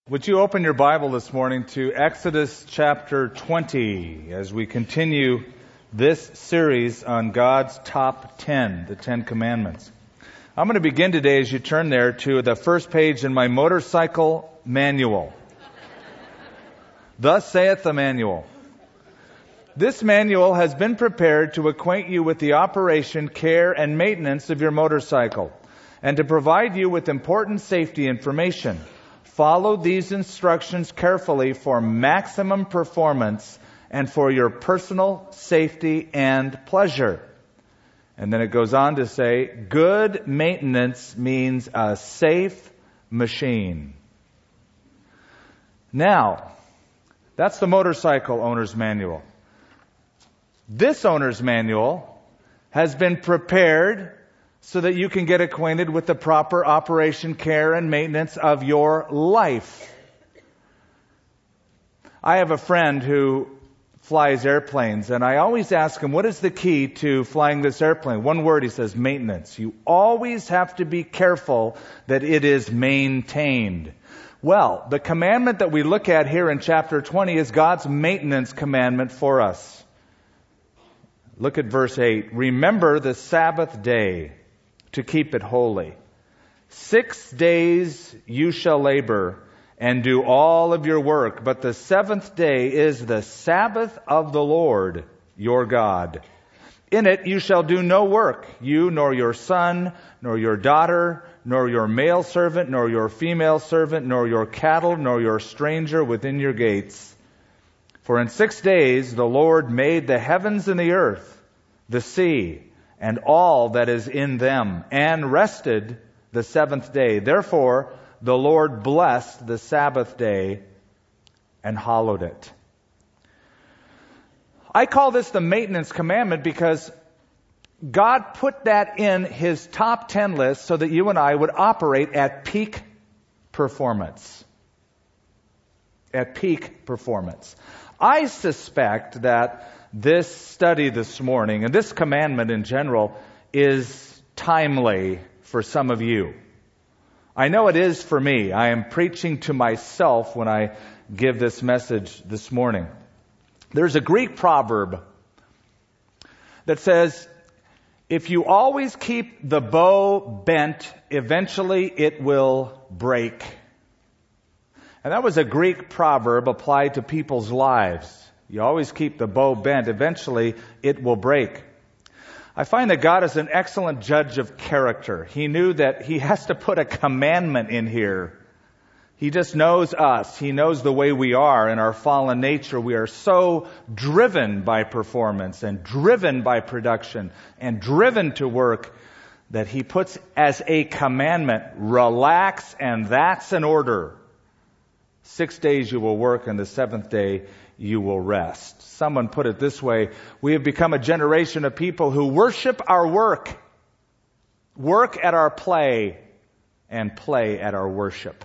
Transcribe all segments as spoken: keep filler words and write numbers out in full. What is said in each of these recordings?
Would you open your Bible this morning to Exodus chapter twenty as we continue this series on God's top ten, the Ten Commandments. I'm going to begin today as you turn there to the first page in my motorcycle manual. Thus saith the manual. This manual has been prepared to acquaint you with the operation, care, and maintenance of your motorcycle, and to provide you with important safety information. Follow these instructions carefully for maximum performance and for your personal safety and pleasure. And then it goes on to say, good maintenance means a safe machine. Now, that's the motorcycle owner's manual. This owner's manual has been prepared so that you can get acquainted with the proper operation, care, and maintenance of your life. I have a friend who flies airplanes, and I always ask him, what is the key to flying this airplane? One word, he says, maintenance. You always have to be careful that it is maintained. Well, the commandment that we look at here in chapter twenty is God's maintenance commandment for us. Look at verse eight. Remember the Sabbath day to keep it holy. Six days you shall labor and do all of your work, but the seventh day is the Sabbath of the Lord your God. In it you shall do no work, you nor your son, nor your daughter, nor your male servant, nor your female servant, nor your cattle, nor your stranger within your gates. For in six days the Lord made the heavens and the earth, the sea, and all that is in them, and rested the seventh day. Therefore, the Lord blessed the Sabbath day and hallowed it. I call this the maintenance commandment because God put that in His top ten list so that you and I would operate at peak performance. At peak performance. I suspect that this study this morning, and this commandment in general, is timely for some of you. I know it is for me. I am preaching to myself when I give this message this morning. There's a Greek proverb that says, if you always keep the bow bent, eventually it will break. And that was a Greek proverb applied to people's lives. You always keep the bow bent. Eventually, it will break. I find that God is an excellent judge of character. He knew that He has to put a commandment in here. He just knows us. He knows the way we are in our fallen nature. We are so driven by performance and driven by production and driven to work that He puts as a commandment, relax, and that's an order. Six days you will work, and the seventh day you will rest. Someone put it this way, we have become a generation of people who worship our work, work at our play, and play at our worship.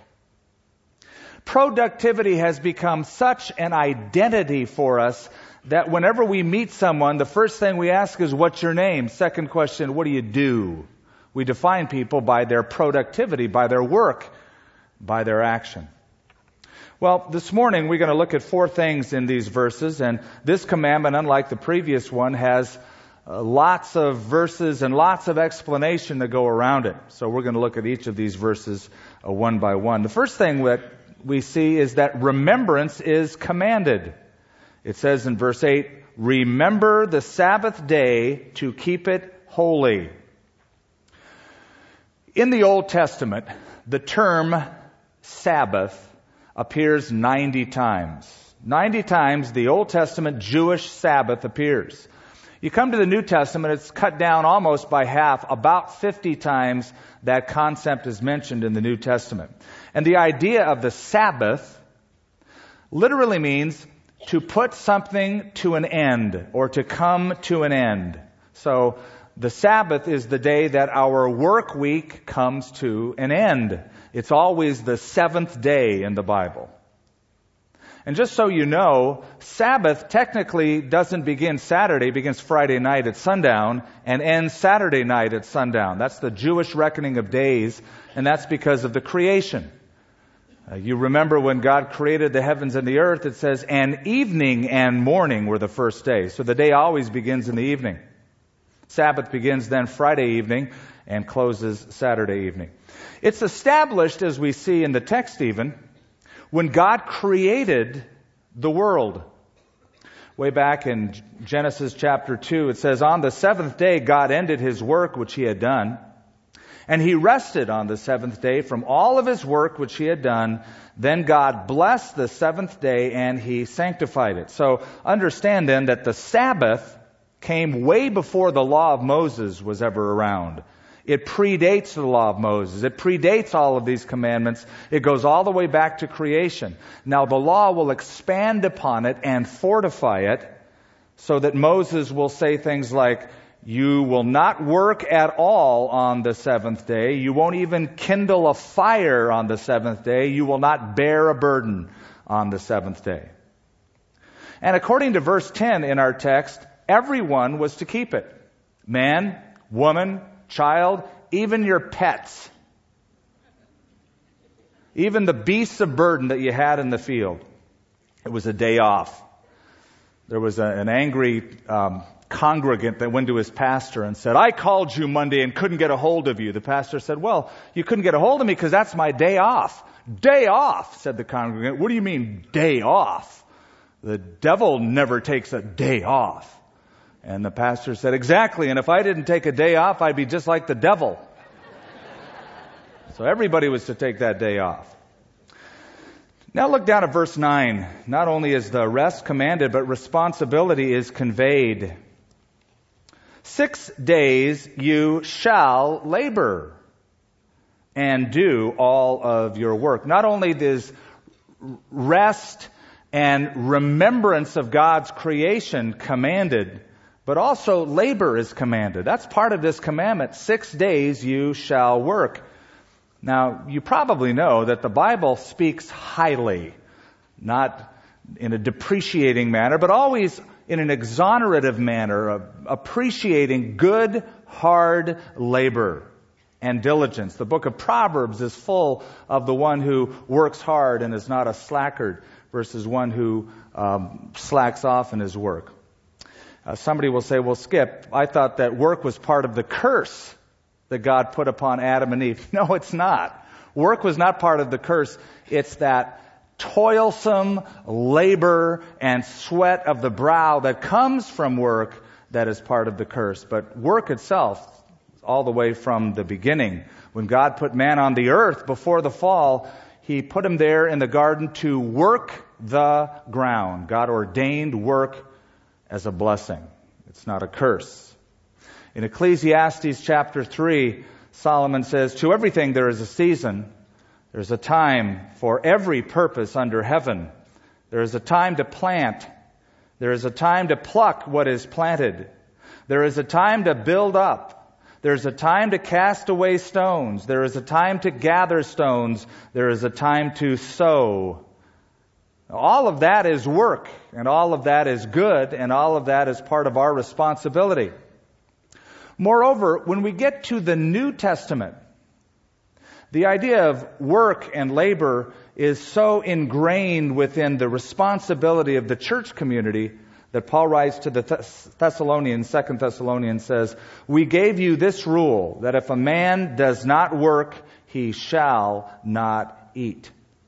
Productivity has become such an identity for us that whenever we meet someone, the first thing we ask is, what's your name? Second question, what do you do? We define people by their productivity, by their work, by their action. Well, this morning we're going to look at four things in these verses, and this commandment, unlike the previous one, has uh, lots of verses and lots of explanation to go around it. So we're going to look at each of these verses uh, one by one. The first thing that we see is that remembrance is commanded. It says in verse eight, remember the Sabbath day to keep it holy. In the Old Testament, the term Sabbath appears ninety times. ninety times the Old Testament Jewish Sabbath appears. You come to the New Testament, it's cut down almost by half. About fifty times that concept is mentioned in the New Testament. And the idea of the Sabbath literally means to put something to an end or to come to an end. So the Sabbath is the day that our work week comes to an end. It's always the seventh day in the Bible. And just so you know, Sabbath technically doesn't begin Saturday, it begins Friday night at sundown and ends Saturday night at sundown. That's the Jewish reckoning of days, and that's because of the creation. Uh, you remember when God created the heavens and the earth, it says, and evening and morning were the first day. So the day always begins in the evening. Sabbath begins then Friday evening and closes Saturday evening. It's established, as we see in the text even, when God created the world. Way back in Genesis chapter two, it says, on the seventh day God ended his work which he had done. And he rested on the seventh day from all of his work which he had done. Then God blessed the seventh day and he sanctified it. So understand then that the Sabbath came way before the law of Moses was ever around. It predates the law of Moses. It predates all of these commandments. It goes all the way back to creation. Now the law will expand upon it and fortify it so that Moses will say things like, you will not work at all on the seventh day. You won't even kindle a fire on the seventh day. You will not bear a burden on the seventh day. And according to verse ten in our text, everyone was to keep it. Man, woman, child, even your pets. Even the beasts of burden that you had in the field. It was a day off. There was a, an angry um, congregant that went to his pastor and said, I called you Monday and couldn't get a hold of you. The pastor said, well, you couldn't get a hold of me because that's my day off. Day off, said the congregant. What do you mean, day off? The devil never takes a day off. And the pastor said, exactly, and if I didn't take a day off, I'd be just like the devil. So everybody was to take that day off. Now look down at verse nine. Not only is the rest commanded, but responsibility is conveyed. Six days you shall labor and do all of your work. Not only this rest and remembrance of God's creation commanded, but also labor is commanded. That's part of this commandment. Six days you shall work. Now, you probably know that the Bible speaks highly, not in a depreciating manner, but always in an exonerative manner, of appreciating good, hard labor and diligence. The book of Proverbs is full of the one who works hard and is not a slackard versus one who um, slacks off in his work. Uh, somebody will say, well, Skip, I thought that work was part of the curse that God put upon Adam and Eve. No, it's not. Work was not part of the curse. It's that toilsome labor and sweat of the brow that comes from work that is part of the curse. But work itself, all the way from the beginning, when God put man on the earth before the fall, He put him there in the garden to work the ground. God ordained work as a blessing. It's not a curse. In Ecclesiastes chapter three, Solomon says, to everything there is a season. There's a time for every purpose under heaven. There is a time to plant. There is a time to pluck what is planted. There is a time to build up. There's a time to cast away stones. There is a time to gather stones. There is a time to sow. All of that is work, and all of that is good, and all of that is part of our responsibility. Moreover, when we get to the New Testament, the idea of work and labor is so ingrained within the responsibility of the church community that Paul writes to the Thessalonians, Second Thessalonians says, we gave you this rule, that if a man does not work, he shall not eat.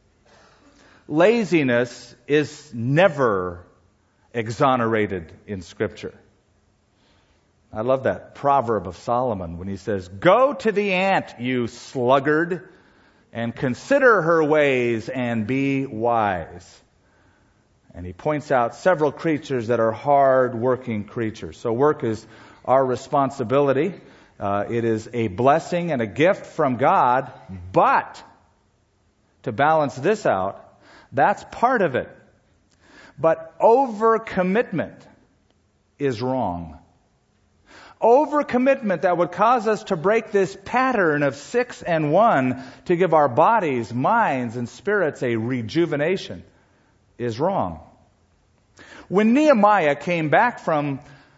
Laziness is never exonerated in Scripture. I love that proverb of Solomon when he says, go to the ant, you sluggard, and consider her ways and be wise. And he points out several creatures that are hard-working creatures. So work is our responsibility. Uh, it is a blessing and a gift from God. But to balance this out, that's part of it. But overcommitment is wrong. Overcommitment that would cause us to break this pattern of six and one to give our bodies, minds, and spirits a rejuvenation is wrong. When Nehemiah came back from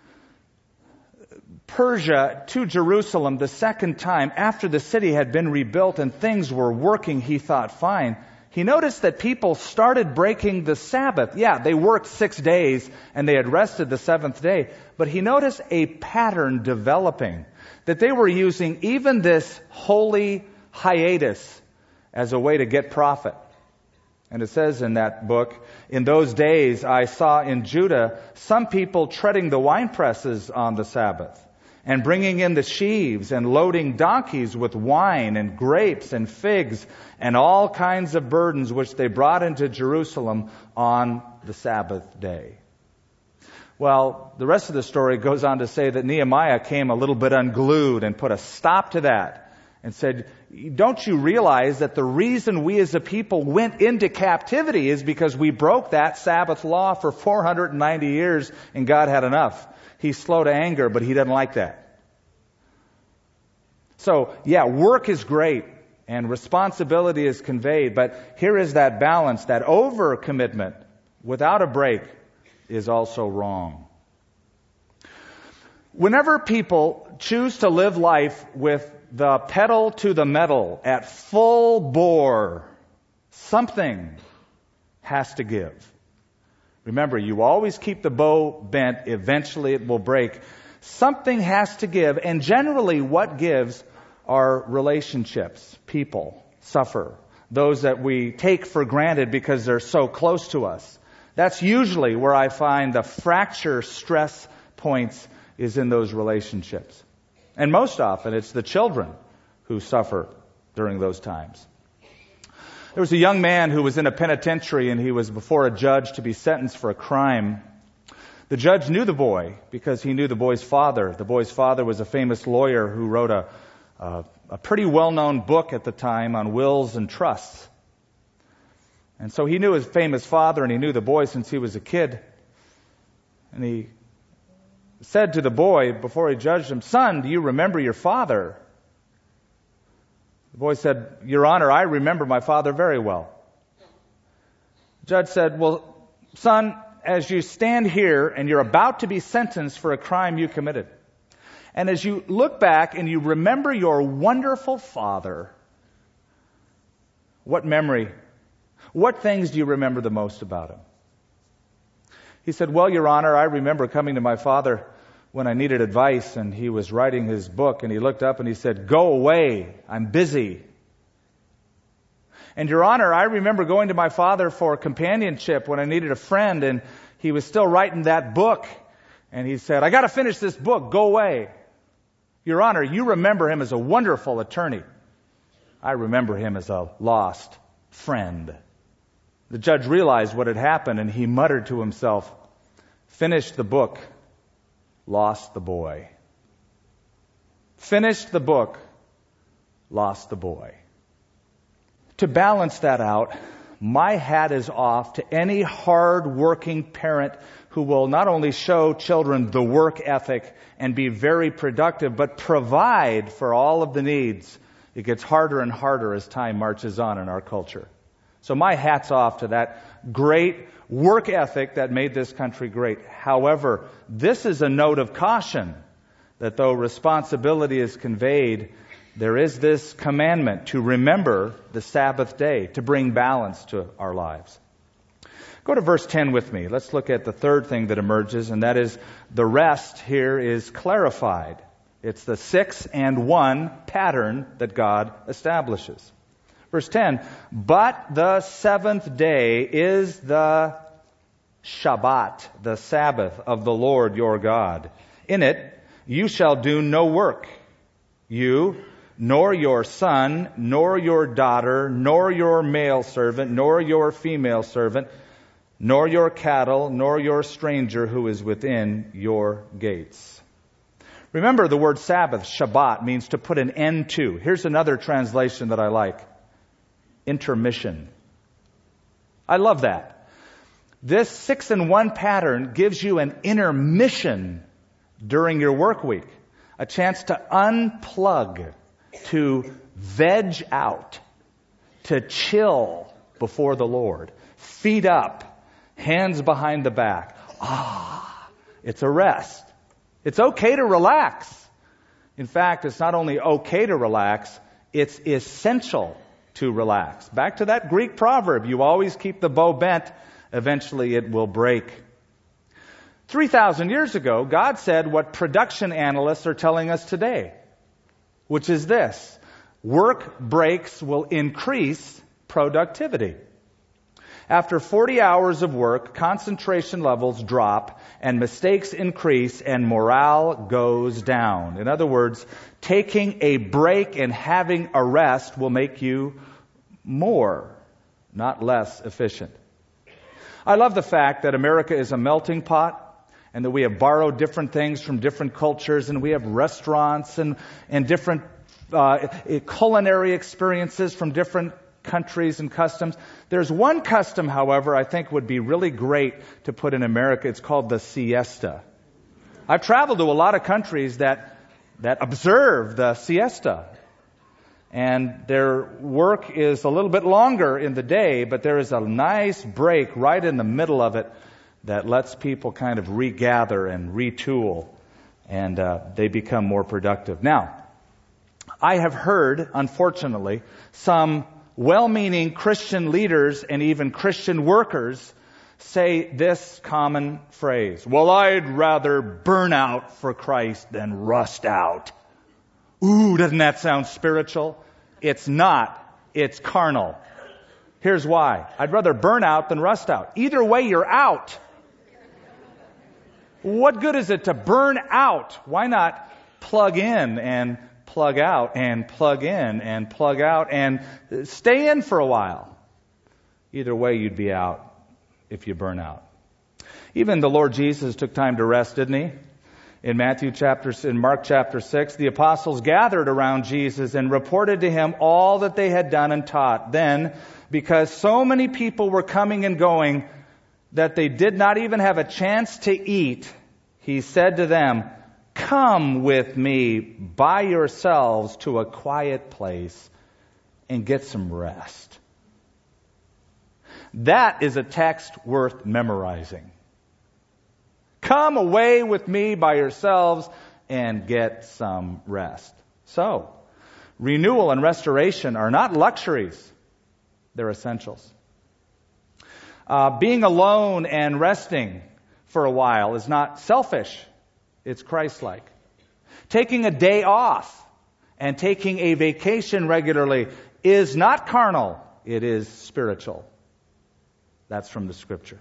Persia to Jerusalem the second time after the city had been rebuilt and things were working, he thought, fine. he noticed that people started breaking the Sabbath. Yeah, they worked six days and they had rested the seventh day. But he noticed a pattern developing, that they were using even this holy hiatus as a way to get profit. And it says in that book, in those days I saw in Judah some people treading the wine presses on the Sabbath, and bringing in the sheaves, and loading donkeys with wine and grapes and figs and all kinds of burdens which they brought into Jerusalem on the Sabbath day. Well, the rest of the story goes on to say that Nehemiah came a little bit unglued and put a stop to that and said, don't you realize that the reason we as a people went into captivity is because we broke that Sabbath law for four hundred ninety years and God had enough. He's slow to anger, but he doesn't like that. So, yeah, work is great and responsibility is conveyed, but here is that balance, that overcommitment without a break is also wrong. Whenever people choose to live life with the pedal to the metal at full bore, something has to give. Remember, you always keep the bow bent. Eventually it will break. Something has to give. And generally what gives are relationships. People suffer. Those that we take for granted because they're so close to us. That's usually where I find the fracture stress points is in those relationships. And most often it's the children who suffer during those times. There was a young man who was in a penitentiary and he was before a judge to be sentenced for a crime. The judge knew the boy because he knew the boy's father. The boy's father was a famous lawyer who wrote a, a, a pretty well-known book at the time on wills and trusts. And so he knew his famous father and he knew the boy since he was a kid. And he said to the boy before he judged him, "Son, do you remember your father?" The boy said, "Your Honor, I remember my father very well." The judge said, "Well, son, as you stand here and you're about to be sentenced for a crime you committed, and as you look back and you remember your wonderful father, what memory, what things do you remember the most about him?" He said, "Well, Your Honor, I remember coming to my father when I needed advice, and he was writing his book, and he looked up and he said, 'Go away, I'm busy.' And Your Honor, I remember going to my father for companionship when I needed a friend, and he was still writing that book, and he said, 'I got to finish this book, go away.' Your Honor, you remember him as a wonderful attorney. I remember him as a lost friend." The judge realized what had happened, and he muttered to himself, "Finished the book, lost the boy. Finished the book, lost the boy." To balance that out, my hat is off to any hard-working parent who will not only show children the work ethic and be very productive, but provide for all of the needs. It gets harder and harder as time marches on in our culture. So my hat's off to that great work ethic that made this country great. However, this is a note of caution that though responsibility is conveyed, there is this commandment to remember the Sabbath day, to bring balance to our lives. Go to verse ten with me. Let's look at the third thing that emerges, and that is the rest here is clarified. It's the six and one pattern that God establishes. Verse ten, "But the seventh day is the Shabbat, the Sabbath of the Lord your God. In it you shall do no work, you, nor your son, nor your daughter, nor your male servant, nor your female servant, nor your cattle, nor your stranger who is within your gates." Remember the word Sabbath, Shabbat, means to put an end to. Here's another translation that I like. Intermission. I love that. This six and one pattern gives you an intermission during your work week. A chance to unplug, to veg out, to chill before the Lord. Feet up, hands behind the back. Ah, it's a rest. It's okay to relax. In fact, it's not only okay to relax, it's essential to relax. Back to that Greek proverb, you always keep the bow bent, eventually it will break. three thousand years ago, God said what production analysts are telling us today, which is this: work breaks will increase productivity. After forty hours of work, concentration levels drop and mistakes increase and morale goes down. In other words, taking a break and having a rest will make you more, not less efficient. I love the fact that America is a melting pot and that we have borrowed different things from different cultures, and we have restaurants and, and different uh, culinary experiences from different countries and customs. There's one custom, however, I think would be really great to put in America. It's called the siesta. I've traveled to a lot of countries that that observe the siesta. And their work is a little bit longer in the day, but there is a nice break right in the middle of it that lets people kind of regather and retool, and uh, they become more productive. Now, I have heard, unfortunately, some well-meaning Christian leaders and even Christian workers say this common phrase: well, I'd rather burn out for Christ than rust out. Ooh, doesn't that sound spiritual? It's not. It's carnal. Here's why. I'd rather burn out than rust out. Either way, you're out. What good is it to burn out? Why not plug in and plug out and plug in and plug out and stay in for a while? Either way, you'd be out if you burn out. Even the Lord Jesus took time to rest, didn't he? In Matthew chapter, in Mark chapter six, the apostles gathered around Jesus and reported to him all that they had done and taught. Then, because so many people were coming and going that they did not even have a chance to eat, he said to them, "Come with me by yourselves to a quiet place and get some rest." That is a text worth memorizing. Come away with me by yourselves and get some rest. So, renewal and restoration are not luxuries. They're essentials. Uh, being alone and resting for a while is not selfish. It's Christ-like. Taking a day off and taking a vacation regularly is not carnal. It is spiritual. That's from the Scripture.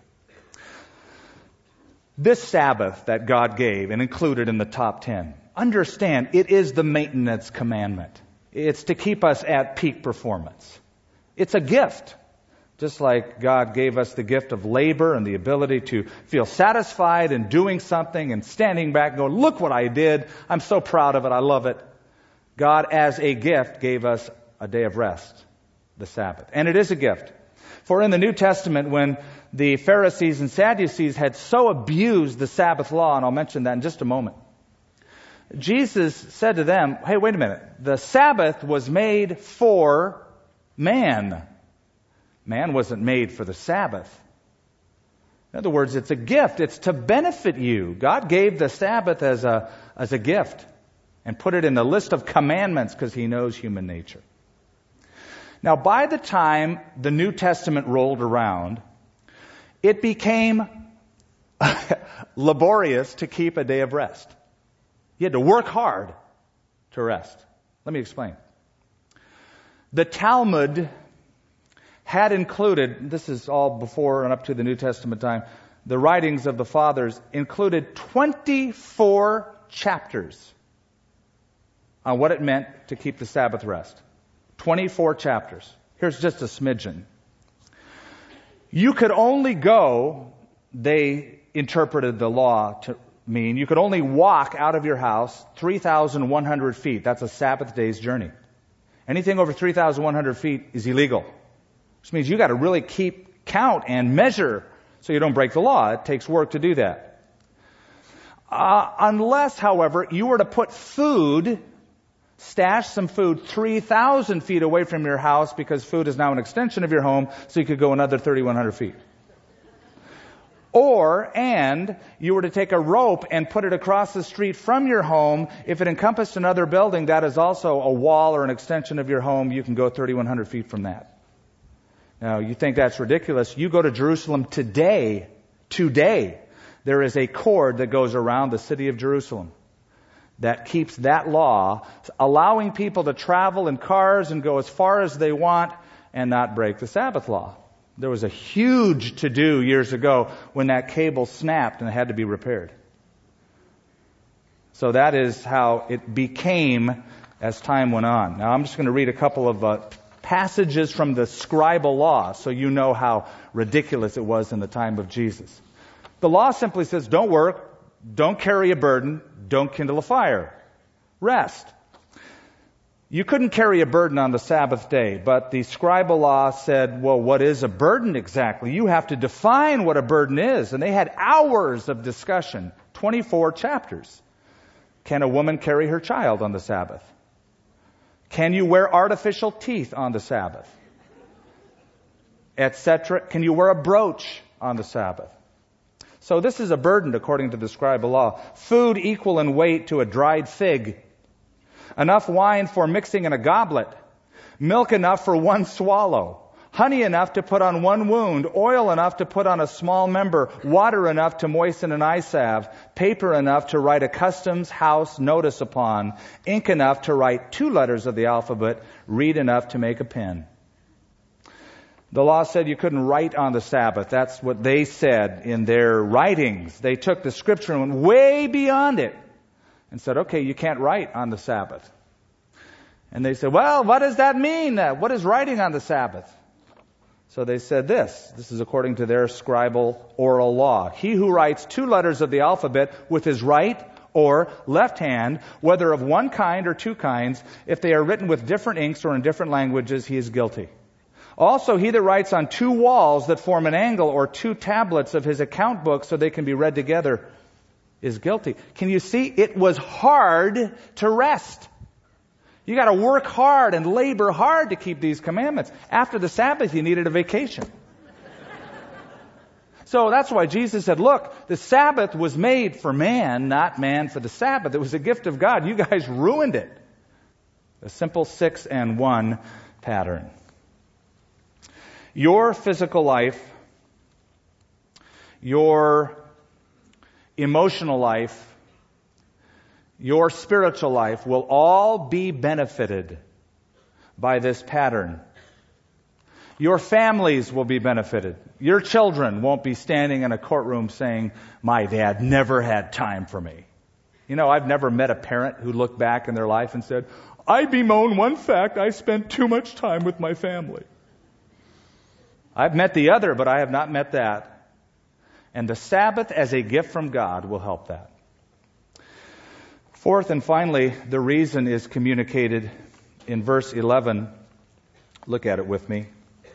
This Sabbath that God gave and included in the top ten, understand, it is the maintenance commandment. It's to keep us at peak performance. It's a gift. Just like God gave us the gift of labor and the ability to feel satisfied in doing something and standing back and going, look what I did. I'm so proud of it. I love it. God, as a gift, gave us a day of rest, the Sabbath. And it is a gift. For in the New Testament, when the Pharisees and Sadducees had so abused the Sabbath law, and I'll mention that in just a moment, Jesus said to them, hey, wait a minute. The Sabbath was made for man. Man wasn't made for the Sabbath. In other words, it's a gift. It's to benefit you. God gave the Sabbath as a, as a gift and put it in the list of commandments because He knows human nature. Now, by the time the New Testament rolled around, it became laborious to keep a day of rest. You had to work hard to rest. Let me explain. The Talmud had included, this is all before and up to the New Testament time, the writings of the fathers included twenty-four chapters on what it meant to keep the Sabbath rest. twenty-four chapters. Here's just a smidgen. You could only go, they interpreted the law to mean, you could only walk out of your house three thousand one hundred feet. That's a Sabbath day's journey. Anything over three thousand one hundred feet is illegal. Which means you got to really keep count and measure so you don't break the law. It takes work to do that. Uh, unless, however, you were to put food, stash some food three thousand feet away from your house because food is now an extension of your home, so you could go another three thousand one hundred feet. Or, and, you were to take a rope and put it across the street from your home. If it encompassed another building, that is also a wall or an extension of your home. You can go thirty-one hundred feet from that. Now, you think that's ridiculous. You go to Jerusalem today, today, there is a cord that goes around the city of Jerusalem that keeps that law, allowing people to travel in cars and go as far as they want and not break the Sabbath law. There was a huge to-do years ago when that cable snapped and it had to be repaired. So that is how it became as time went on. Now I'm just going to read a couple of uh, passages from the scribal law so you know how ridiculous it was in the time of Jesus. The law simply says, don't work, don't carry a burden, don't kindle a fire. Rest. You couldn't carry a burden on the Sabbath day, but the scribal law said, well, what is a burden exactly? You have to define what a burden is. And they had hours of discussion, twenty-four chapters. Can a woman carry her child on the Sabbath? Can you wear artificial teeth on the Sabbath? Etc. Can you wear a brooch on the Sabbath? So this is a burden according to the scribal law. Food equal in weight to a dried fig. Enough wine for mixing in a goblet. Milk enough for one swallow. Honey enough to put on one wound. Oil enough to put on a small member. Water enough to moisten an eye salve. Paper enough to write a customs house notice upon. Ink enough to write two letters of the alphabet. Reed enough to make a pen. The law said you couldn't write on the Sabbath. That's what they said in their writings. They took the scripture and went way beyond it and said, okay, you can't write on the Sabbath. And they said, well, what does that mean? What is writing on the Sabbath? So they said this. This is according to their scribal oral law. He who writes two letters of the alphabet with his right or left hand, whether of one kind or two kinds, if they are written with different inks or in different languages, he is guilty. Also, he that writes on two walls that form an angle or two tablets of his account book so they can be read together is guilty. Can you see? It was hard to rest. You got to work hard and labor hard to keep these commandments. After the Sabbath, you needed a vacation. So that's why Jesus said, look, the Sabbath was made for man, not man for the Sabbath. It was a gift of God. You guys ruined it. A simple six and one pattern. Your physical life, your emotional life, your spiritual life will all be benefited by this pattern. Your families will be benefited. Your children won't be standing in a courtroom saying, my dad never had time for me. You know, I've never met a parent who looked back in their life and said, I bemoan one fact, I spent too much time with my family. I've met the other, but I have not met that. And the Sabbath as a gift from God will help that. Fourth and finally, the reason is communicated in verse eleven. Look at it with me.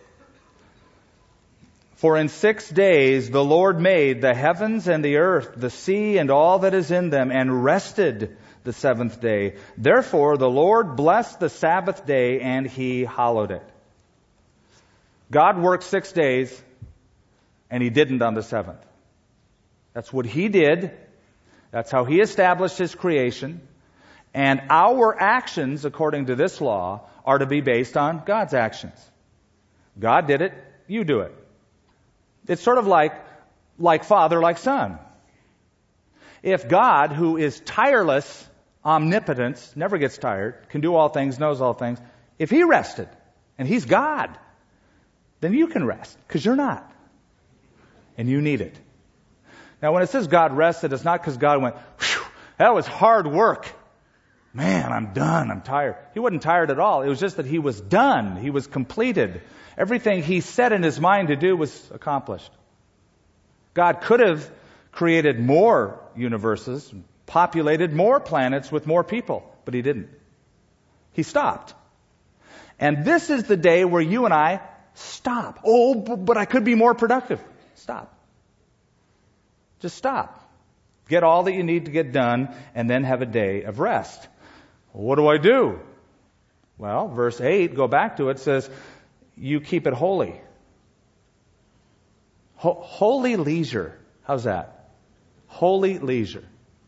For in six days the Lord made the heavens and the earth, the sea and all that is in them, and rested the seventh day. Therefore the Lord blessed the Sabbath day, and He hallowed it. God worked six days, and He didn't on the seventh. That's what He did. That's how He established His creation. And our actions, according to this law, are to be based on God's actions. God did it, you do it. It's sort of like, like father, like son. If God, who is tireless, omnipotence, never gets tired, can do all things, knows all things, if He rested, and He's God, then you can rest, because you're not. And you need it. Now, when it says God rested, it's not because God went, whew, that was hard work. Man, I'm done. I'm tired. He wasn't tired at all. It was just that He was done. He was completed. Everything He set in His mind to do was accomplished. God could have created more universes, populated more planets with more people, but He didn't. He stopped. And this is the day where you and I stop. Oh, but I could be more productive. Stop. Just stop. Get all that you need to get done and then have a day of rest. What do I do? Well, verse eight, go back to it, says, you keep it holy. Ho- holy leisure. How's that? Holy leisure.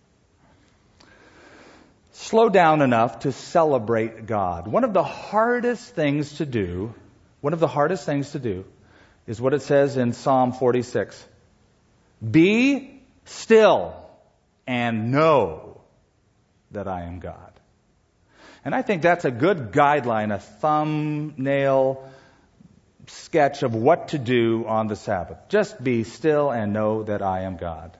Slow down enough to celebrate God. One of the hardest things to do, one of the hardest things to do is what it says in Psalm forty-six. Be still and know that I am God. And I think that's a good guideline, a thumbnail sketch of what to do on the Sabbath. Just be still and know that I am God.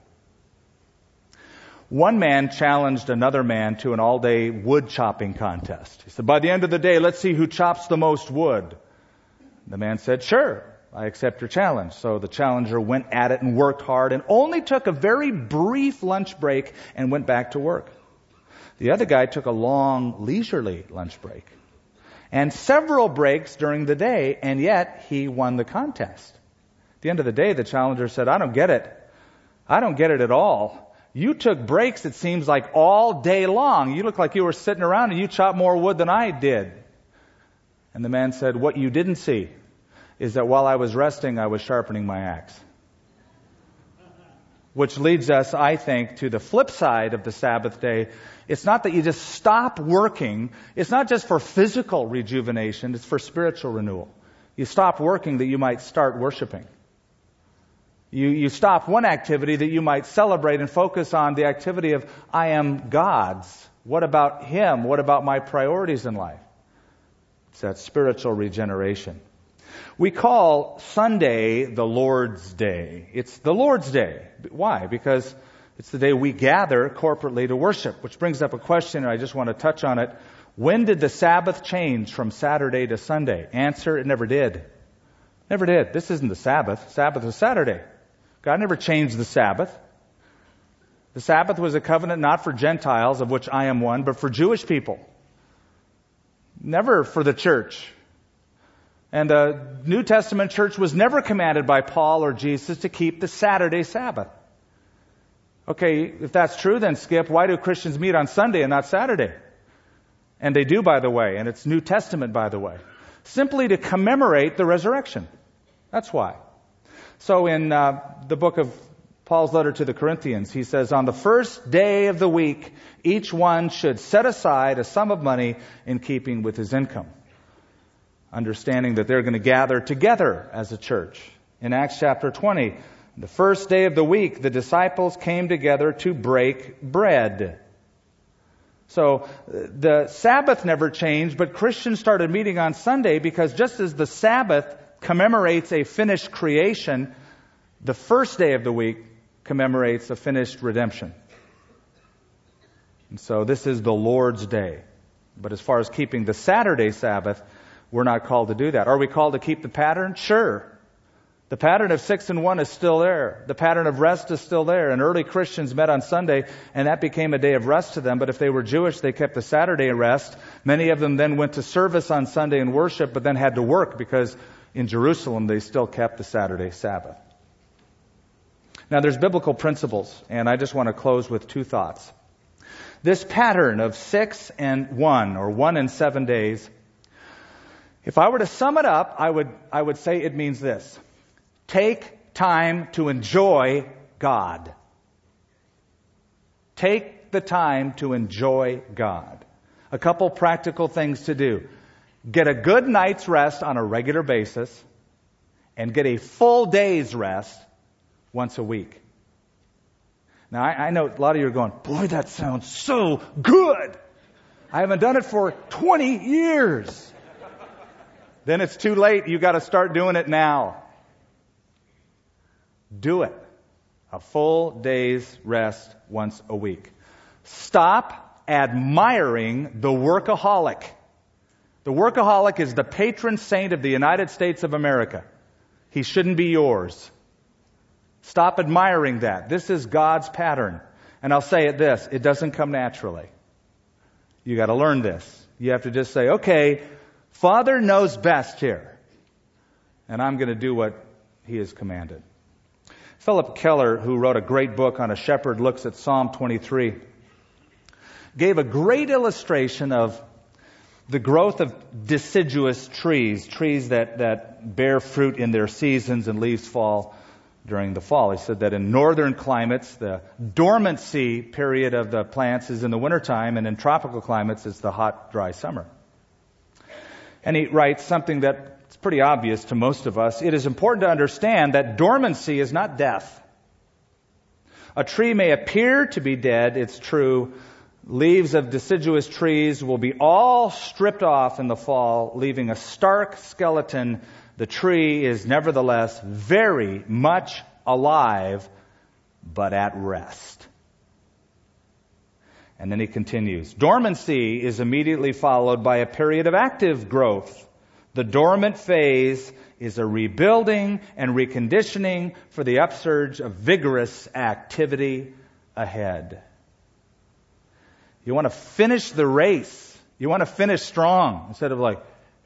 One man challenged another man to an all-day wood chopping contest. He said, by the end of the day, let's see who chops the most wood. The man said, sure, I accept your challenge. So the challenger went at it and worked hard and only took a very brief lunch break and went back to work. The other guy took a long, leisurely lunch break and several breaks during the day, and yet he won the contest. At the end of the day, the challenger said, I don't get it. I don't get it at all. You took breaks, it seems like, all day long. You look like you were sitting around and you chopped more wood than I did. And the man said, what you didn't see is that while I was resting, I was sharpening my axe. Which leads us, I think, to the flip side of the Sabbath day. It's not that you just stop working. It's not just for physical rejuvenation. It's for spiritual renewal. You stop working that you might start worshiping. You, you stop one activity that you might celebrate and focus on the activity of, I am God's. What about Him? What about my priorities in life? It's that spiritual regeneration. We call Sunday the Lord's Day. It's the Lord's Day. Why? Because it's the day we gather corporately to worship, which brings up a question, and I just want to touch on it. When did the Sabbath change from Saturday to Sunday? Answer, it never did. Never did. This isn't the Sabbath. Sabbath was Saturday. God never changed the Sabbath. The Sabbath was a covenant not for Gentiles, of which I am one, but for Jewish people. Never for the church. And the New Testament church was never commanded by Paul or Jesus to keep the Saturday Sabbath. Okay, if that's true, then Skip, why do Christians meet on Sunday and not Saturday? And they do, by the way, and it's New Testament, by the way. Simply to commemorate the resurrection. That's why. So in uh, the book of Paul's letter to the Corinthians, he says, on the first day of the week, each one should set aside a sum of money in keeping with his income. Understanding that they're going to gather together as a church. In Acts chapter twenty, the first day of the week, the disciples came together to break bread. So the Sabbath never changed, but Christians started meeting on Sunday because just as the Sabbath commemorates a finished creation, the first day of the week commemorates a finished redemption. And so this is the Lord's Day. But as far as keeping the Saturday Sabbath, we're not called to do that. Are we called to keep the pattern? Sure. The pattern of six and one is still there. The pattern of rest is still there. And early Christians met on Sunday, and that became a day of rest to them. But if they were Jewish, they kept the Saturday rest. Many of them then went to service on Sunday and worship, but then had to work because in Jerusalem they still kept the Saturday Sabbath. Now there's biblical principles, and I just want to close with two thoughts. This pattern of six and one, or one and seven days, if I were to sum it up, I would I would say it means this. Take time to enjoy God. Take the time to enjoy God. A couple practical things to do. Get a good night's rest on a regular basis, and get a full day's rest once a week. Now, I, I know a lot of you are going, boy, that sounds so good. I haven't done it for twenty years. Then it's too late. You've got to start doing it now. Do it. A full day's rest once a week. Stop admiring the workaholic. The workaholic is the patron saint of the United States of America. He shouldn't be yours. Stop admiring that. This is God's pattern. And I'll say it this, it doesn't come naturally. You got to learn this. You have to just say, okay, Father knows best here, and I'm going to do what He has commanded. Philip Keller, who wrote a great book on a shepherd looks at Psalm twenty-three, gave a great illustration of the growth of deciduous trees, trees that, that bear fruit in their seasons and leaves fall during the fall. He said that in northern climates, the dormancy period of the plants is in the wintertime, and in tropical climates, it's the hot, dry summer. And he writes something that's pretty obvious to most of us. It is important to understand that dormancy is not death. A tree may appear to be dead, it's true. Leaves of deciduous trees will be all stripped off in the fall, leaving a stark skeleton. The tree is nevertheless very much alive, but at rest. And then he continues. Dormancy is immediately followed by a period of active growth. The dormant phase is a rebuilding and reconditioning for the upsurge of vigorous activity ahead. You want to finish the race. You want to finish strong instead of like,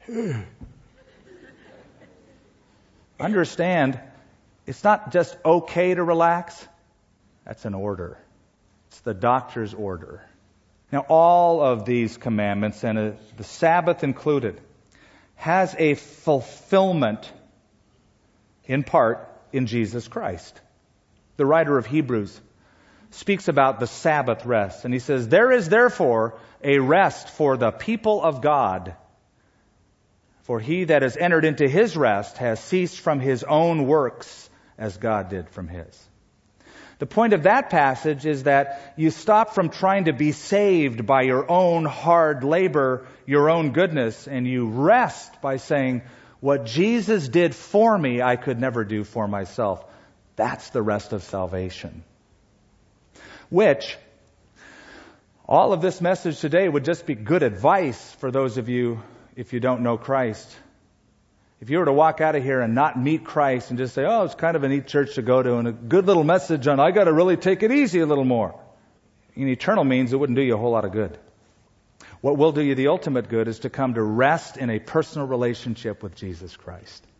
understand, it's not just okay to relax. That's an order. It's the doctor's order. Now, all of these commandments, and uh, the Sabbath included, has a fulfillment, in part, in Jesus Christ. The writer of Hebrews speaks about the Sabbath rest, and he says, there is therefore a rest for the people of God. For he that has entered into his rest has ceased from his own works, as God did from his. The point of that passage is that you stop from trying to be saved by your own hard labor, your own goodness, and you rest by saying, what Jesus did for me, I could never do for myself. That's the rest of salvation. Which, all of this message today would just be good advice for those of you if you don't know Christ. If you were to walk out of here and not meet Christ and just say, oh, it's kind of a neat church to go to and a good little message on, I got to really take it easy a little more. In eternal means, it wouldn't do you a whole lot of good. What will do you the ultimate good is to come to rest in a personal relationship with Jesus Christ.